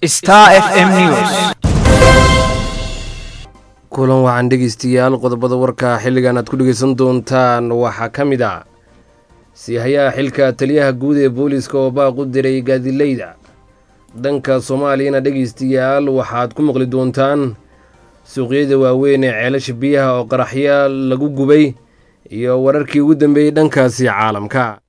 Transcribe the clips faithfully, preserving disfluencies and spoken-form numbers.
Star F M News. kulan waxaan dhegeystayaal qodobada warka xilligan aad ku dhegeysan doontaan waxaa ka mid ah siihayaha xilka taliyaha guud ee booliiska oo baaq u diray gaadiidleyda dhanka Soomaaliyana dhegeystayaal waxaad ku maqli doontaan suuqyada waaweyn ee ceelasha biyaha oo qaraxyo lagu gubay iyo wararkii ugu dambeeyay dhankaasi caalamka.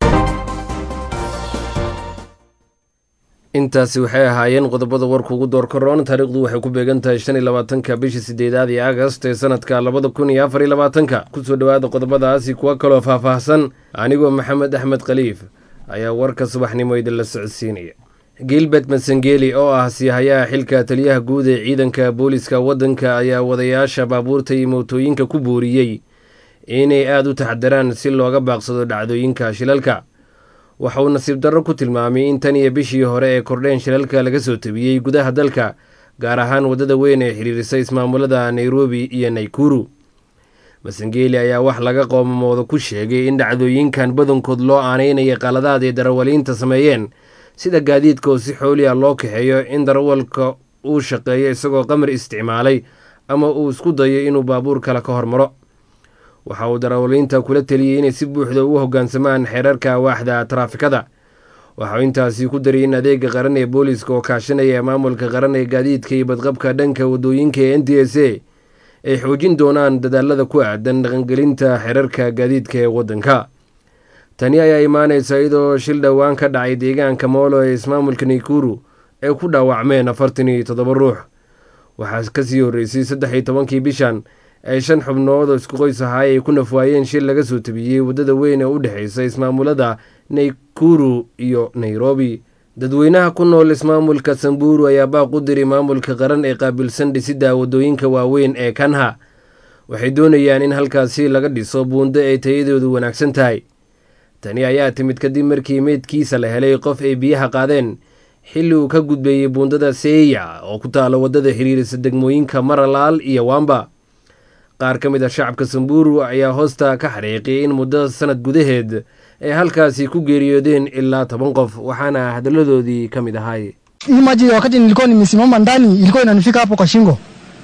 intaasi waxay ahaayeen qodobada warku ugu door karoon. taariikhdu waxay ku beegan tahay shan iyo labaatanka bishii sideedaad ee August ee sanadka labada kun iyo afar iyo labaatanka. kusoo dhawaada qodobadaasi kuwa kaloo faahfaahsan anigoo Maxamed Axmed Khaliif ayaa warka subaxnimo idin la socodsiinaya. Gilbert Masengeli oo ah siihayaha xilka taliyaha guud ee ciidanka booliiska waddanka ayaa wadayaasha baabuurta iyo mootooyinka ku booriyey inay aad u taxadaraan si looga baaqsado dhacdooyinka shilalka. waxa uu nasiib darro ku tilmaamay in tan iyo bishii hore ee kordheen shilalka laga soo tabiyey gudaha dalka gaar ahaan waddada weyn ee xiriirisa ismaamulada Nairobi iyo Nakuru. Masengeli ayaa wax laga qoomamooda ku sheegay in dhacdooyinkan badankood loo aaneynaya qaladaad ay darawaliinta sameeyeen sida gaadiidka oo si xooli ah loo kaxeeyo, in darawalka uu shaqeeyo isagoo qamar isticmaalay ama uu isku dayo inuu baabuur kale ka hormaro. waxa uu darawaliinta kula taliyey inay si buuxda ugu hoggaansamaan xeerarka waaxda taraafikada. waxa uu intaasi ku daray in adeega qaran ee booliiska oo kaashanaya maamulka qaran ee gaadiidka iyo badqabka dhanka waddooyinka ee N T S A ay xoojin doonaan dadaalada ku aadan dhaqangelinta xeerarka gaadiidka ee waddanka. tani ayaa imaanaysa iyadoo shil dhowaan ka dhacay deegaanka Molo ee ismaamulka Nakuru ee ku dhaawacmeen afartan iyo toddoba ruux. waxaa kasii horreysay saddex iyo tobankii bishan ay shan xubnood oo isku qoys ahaay ay ku nafwaayeen shil laga soo tabiyey waddada weyn ee u dhexeysa ismaamulada Nakuru iyo Nairobi. dadweynaha ku nool ismaamulka Samburu ayaa baaq u diray maamulka qaran ee qaabilsan dhisidda waddooyinka waaweyn ee Kanha. waxay doonayaan in halkaasi laga dhiso buundo ay tayadoodu wanaagsan tahay. tani ayaa timid kadib markii meydkiisa la helay qof ay biyaha qaadeen xilli uu ka gudbeeyey buundada Seya oo ku taala waddada xiriirisa degmooyinka Maralal iyo Wamba. qaar ka mid ah shacabka Samburu ayaa hoosta ka xariiqay in muddo sanad gudaheed ay halkaasi ku geeriyoodeen ilaa toban qof, waxaana hadaladoodii ka mid ahay. Hii maji wakati nilikuwa nimesimama ndani ilikuwa inanifika hapo kwa shingo.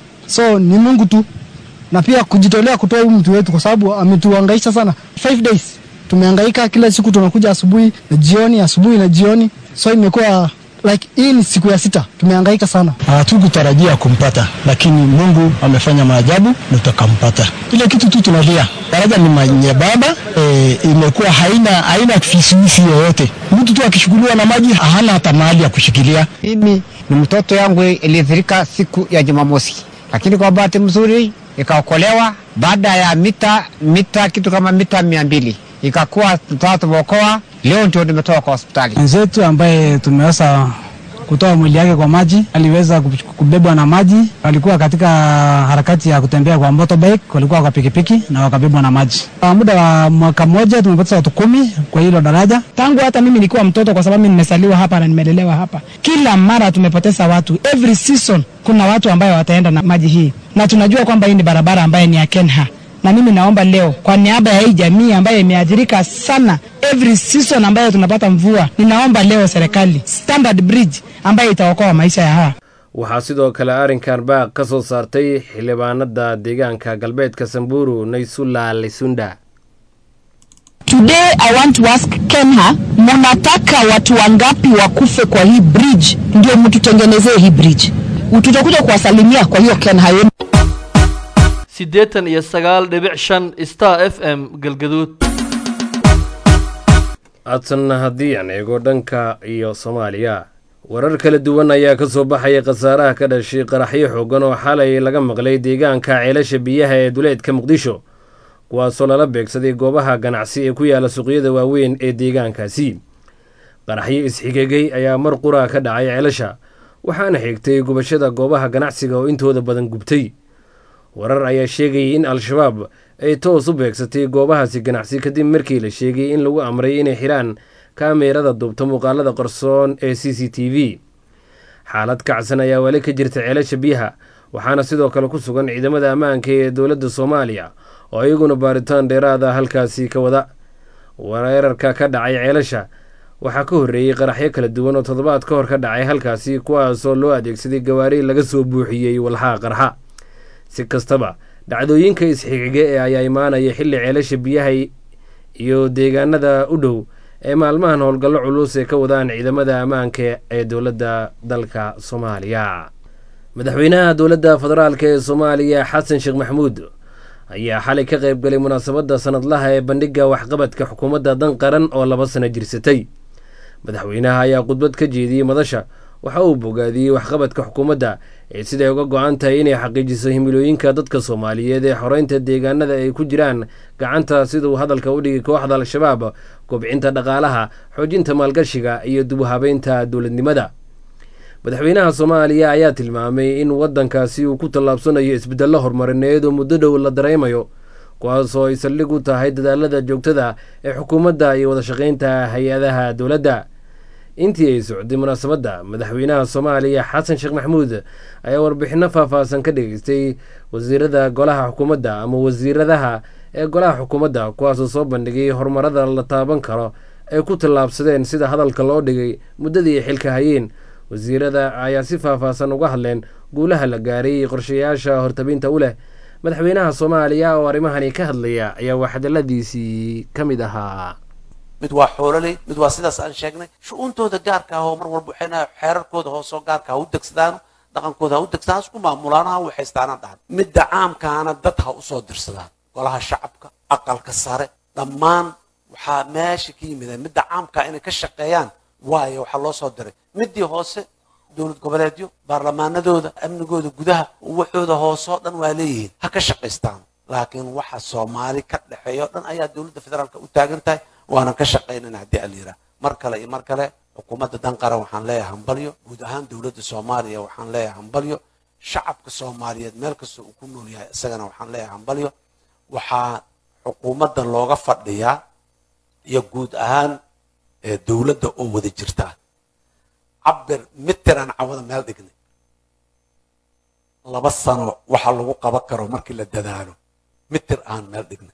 So ni Mungu tu na pia kujitolea kutoa huyu mtu wetu kwa sababu ametuhangaisha sana. five days tumehangaika, kila siku tunakuja asubuhi na jioni, asubuhi na jioni. So imekuwa like hii ni siku ya sita tumehangaika sana. Hatukutarajia kumpata, lakini Mungu amefanya maajabu na tukampata. Ile kitu tu tunalia. Daraja ni manyebaba, e, imekuwa haina haina kifisisi yoyote. Mtu tu akishukuliwa na maji hana hata mahali ya kushikilia. Mimi ni mtoto yangu ilithirika siku ya Jumamosi, lakini kwa bahati mzuri ikaokolewa baada ya mita mita kitu kama mita mia mbili. Ikakuwa tutatobokoa. Leo ndio nimetoka kwa hospitali. Mwenzetu ambaye tumeweza kutoa mwili yake kwa maji aliweza kubebwa na maji. Walikuwa katika harakati ya kutembea kwa motorbike, walikuwa kwa pikipiki na wakabebwa na maji. Kwa muda wa mwaka mmoja tumepata watu kumi kwa hilo daraja. Tangu hata mimi nilikuwa mtoto kwa sababu mimi nimesaliwa hapa na nimelelewa hapa. Kila mara tumepoteza watu. Every season kuna watu ambao wataenda na maji hii. Na tunajua kwamba hii ni barabara ambayo ni ya Kenha. Na mimi naomba leo kwa niaba ya hii jamii ambayo imeathirika sana every season ambayo tunapata mvua, ninaomba leo serikali standard bridge ambayo itaokoa maisha ya hawa. waxaa sidoo kale arrinkan baaq ka soo saartay xildhibaanada deegaanka galbeedka Samburu Naysula Lesunda. Today I want to ask Kenha, mnataka watu wangapi wakufe kwa hii bridge ndio mtutengenezee hii bridge? Tutakuja kuwasalimia kwa hiyo Kenha yenu. sideetan iyo sagaal dhibic shan Star F M Galgaduud. adsanna haddii aan eego dhanka iyo Soomaaliya, warar kala duwan ayaa ka soo baxaya khasaaraha ka dhashay qaraxyo xooggan oo xalay laga maqlay deegaanka ceelasha biyaha ee duleedka Muqdisho, kuwaasoo lala beegsaday goobaha ganacsi ee ku yaala suuqyada waaweyn ee deegaankaasi. qaraxyo isxigegay ayaa mar qura ka dhacay ceelasha, waxaana xigtay gubashada goobaha ganacsiga oo intooda badan gubtay. warar ayaa sheegay in Al-Shabaab ay toos u beegsatay goobahaasi ganacsi kadib markii la sheegay in lagu amray inay xiraan kaamirada duubta muuqaalada qarsoon ee C C T V. xaalad kacsan ayaa wali ka jirta ceelasha biyaha, waxaana sidoo kale ku sugan ciidamada ammaanka ee dowladda Soomaaliya oo iyaguna baaritaan dheeraad ah halkaasi ka wada. weerarka ka dhacay ceelasha waxaa ka horreeyey qaraxyo kala duwan oo toddobaad ka hor ka dhacay halkaasi kuwaasoo loo adeegsaday gawaari laga soo buuxiyey walxaha qarxa. si kastaba dhacdooyinka isxigiga ee ayaa imaanaya xilli ceelasha biyaha iyo deegaanada u dhow ee maalmahan howlgallo culus ee ka wadaan ciidamada ammaanka ee dowladda dalka Soomaaliya. madaxweynaha dowladda federaalka ee Soomaaliya Xasan Sheekh Maxamuud ayaa xalay ka qayb galay munaasabadda sanadlaha ee bandhigga waxqabadka xukuumadda dan qaran oo laba sano jirsatay. madaxweynaha ayaa khudbad ka jeediyey madasha waxa uu bogaadiyey waxqabadka xukuumadda ee siday uga go-an tahay inay xaqiijiso himilooyinka dadka Soomaaliyeed ee xoreynta deegaanada ay ku jiraan gacanta siduu hadalka u dhigay kooxda Al-Shabaab, kobcinta dhaqaalaha, xoojinta maalgashiga iyo dib u habeynta dowladnimada. madaxweynaha Soomaaliya ayaa tilmaamay in waddankaasi uu ku tallaabsanayo isbeddello horumarineed oo muddo dhow la dareemayo, kuwaasoo ay saldhig u tahay dadaalada joogtada ee xukuumadda iyo wada shaqaynta hay-adaha dowladda. intii ay socday munaasabadda, madaxweynaha Soomaaliya Xasan Sheekh Maxamuud ayaa warbixino faahfaahsan ka dhageystay wasiirada golaha xukuumadda ama wasiiradaha ee golaha xukuumadda, kuwaasoo soo bandhigay horumarada la taaban karo ay ku tallaabsadeen sida hadalka loo dhigay muddadii ay xilka hayeen. wasiirada ayaa si faahfaahsan uga hadleen guulaha la gaaray iyo qorshayaasha hortabinta u leh. madaxweynaha Soomaaliya oo arrimahani ka hadlaya ayaa waxdaladiisii ka mid ahaa: mid waa xoololey, mid waa sidaas aan sheegnay shu'uuntooda gaarka ah oo mar walba waxayna xeerarkooda hoosoo gaarka ah u degsadaan, dhaqankooda ha u degsadaan, isku maamulaanaha waxaystaanaan dhahan. midda caamkaana dad ha u soo dirsadaan, golaha shacabka, aqalka sare, dhammaan waxaa meesha ka yimideen midda caamkaa inay ka shaqeeyaan waayo waxaa loo soo diray. midii hoose dowlad goboleedyo baarlamaanadooda amnigooda gudaha waxooda hoosoo dhan waa leeyihiin, ha ka shaqaystaan. laakiin waxa Soomaali ka dhaxeeyo dhan ayaa dowladda federaalka u taagan tahay, waana ka shaqaynayna haddii aan yidhaah. mar kale iyo mar kale xukuumadda dan qaran waxaan leeyahay hambalyo, guud ahaan dowladda Soomaaliya waxaan leeyahay hambalyo, shacabka Soomaaliyeed meel kasta uu ku nool yahay isagana waxaan leeyahay hambalyo. waxaa xukuumaddan looga fadhiyaa iyo guud ahaan dowladda oo wada jirta cabir mitiraan cawada meel dhignay. laba sano waxa lagu qaban karo markii la dadaalo mitir aan meel dhignay,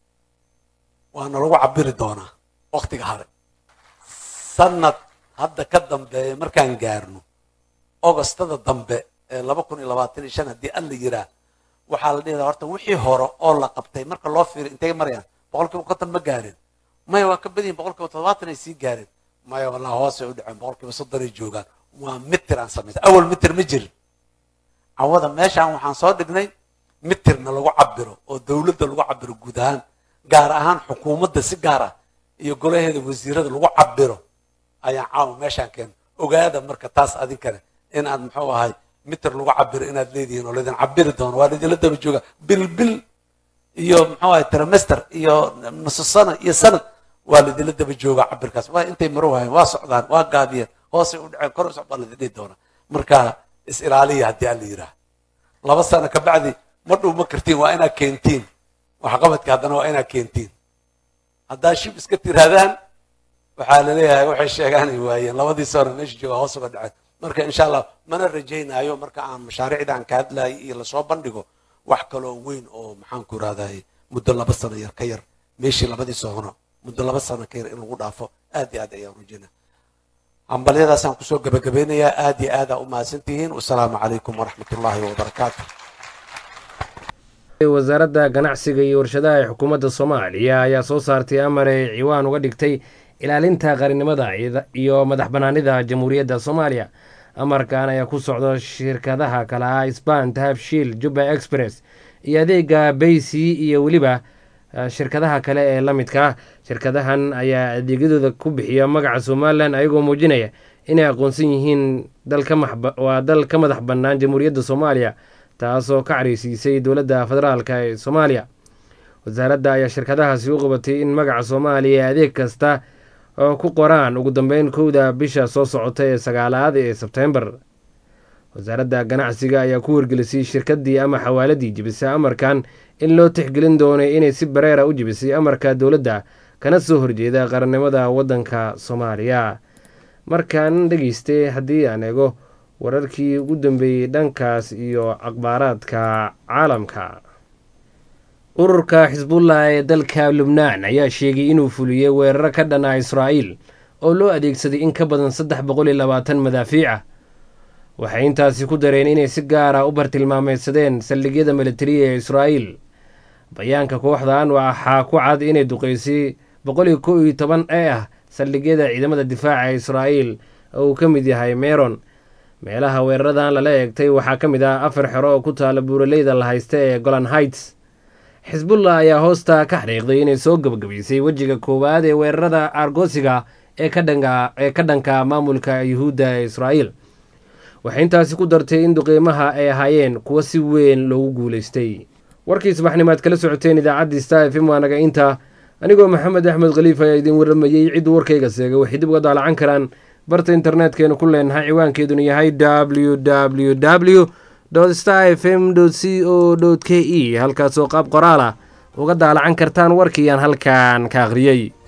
waana lagu cabiri doonaa waqtiga hore. sanad hadda ka dambeeya markaan gaarno ogostada dambe ee laba kun iyo labaatan iyo shan haddii alla yiraa waxaa la dhihi horta wixii hore oo la qabtay marka loo fiiriyo intay marayaan boqolkiiba konton ma gaarin, maya waa ka badyihin boqolkiiba toddobaatan ay sii gaareen, maya walaa hoosay u dhaceen boqolkiiba soddon ay joogaan. waa mitir aan samaysay, awal mitir ma jirin. cawada meeshaan waxaan soo dhignay mitirna lagu cabiro oo dowladda lagu cabiro guud ahaan, gaar ahaan xukuumadda si gaar ah iyo golaheeda wasiirada lagu cabiro ayaan caawa meeshaan keenay. ogaada marka taas adinkana in aad muxuu ahay mitir lagu cabiro inaad leedihiin oo laydin cabiri doono, waa laydinla daba jooga bil bil iyo muxuu ahay trimester iyo nusu sano iyo sanad waa laydinla daba jooga cabirkaas. waa intay maro waayeen waa socdaan, waa gaabiyeen, hoosay u dhaceen, kor u socdaan laydin dhihi doona. marka is ilaaliya haddii aan la yidhaah. laba sano ka bacdi ma dhow ma kartiin, waa inaad keentiin waxqabadka, haddana waa inaad keentiin. haddaa shib iska tiraadaan waxaa la leeyahay waxay sheegaanay waayeen labadii sano meesha jooga hoos uga dhaceen. marka insha allah mana rajaynaayo marka aan mashaariicdaan ka hadlaayay iyo lasoo bandhigo wax kaloo weyn oo maxaan ku raadahay muddo laba sano yar ka yar meeshii labadii sano muddo laba sano ka yar in lagu dhaafo aad iyo aad ayaan rajaynaa. hambalyadaasaan kusoo gabagabeynayaa. aad iyo aad aa u mahadsantihiin. wasalaamu calaykum waraxmatullaahi wabarakaatu. wasaaradda ganacsiga iyo warshadaha ee xukuumadda Soomaaliya ayaa soo saartay amar ay ciwaan uga dhigtay ilaalinta qaranimada iyo madax banaanida Jamhuuriyadda Soomaaliya. amarkan ayaa ku socda shirkadaha kala ah Isbaan, Habshiil, Juba Express iyo adeega Baysi iyo weliba shirkadaha kale ee la midka. shirkadahan ayaa adeegyadooda ku bixiya magaca Somaliland ayagoo muujinaya inay aqoonsan yihiin dalka waa dal ka madax bannaan Jamhuuriyadda Soomaaliya, taasoo ka careysiisay dowladda federaalka ee Soomaaliya. wasaaradda ayaa shirkadahaasi u qabatay in magaca Soomaaliya adeeg kasta oo ku qoraan ugu dambeyn kowda bisha soo socota ee sagaalaad ee Sebtembar. wasaaradda ganacsiga ayaa ku wargelisay shirkadii ama xawaaladii jibisay amarkan in loo tixgelin doono inay si bareera u jibisay amarka dowladda kana soo horjeeda qarannimada waddanka Soomaaliya. markaan dhegeyste haddii aan eego wararkii ugu dambeeyey dhankaas iyo akhbaaraadka caalamka. ururka Xisbullah ee dalka Lubnaan ayaa sheegay inuu fuliyay weerar ka dhan ah Israa'iil oo loo adeegsaday in ka badan saddex boqol iyo labaatan madaafiic ah. waxay intaasi ku dareen inay si gaar ah u bartilmaameydsadeen saldhigyada militariga ee israa'iil. bayaanka kooxdan waxaa ku cad inay duqeysay boqol iyo kow iyo toban ee ah saldhigyada ciidamada difaaca ee israa'iil oo uu ka mid yahay meron. meelaha weeraradan lala eegtay waxaa ka mid ah afar xero oo ku taala buuraleyda la haysta ee golan heights. xisbullah ayaa hoosta ka xariiqday inay soo gabagabaysay wejiga koowaad ee weerarada argosiga ee ka dhanka ee ka dhanka maamulka yuhuudda ee israa'iil. waxay intaasi ku dartay in duqeymaha ay ahaayeen kuwo si weyn loogu guulaystay. warkii subaxnimaad kala socoteen idaacaddii star f m waa naga inta. anigoo maxamed axmed khaliif ayaa idin warramayey. cidduu warkayga seegay waxay dib uga daalacan karaan barta internetkeennu ku leenahay ciwaankeeduna yahay w w w star f m c o k e halkaasoo qaab qoraal ah uga daalacan kartaan warkii aan halkan ka akhriyey.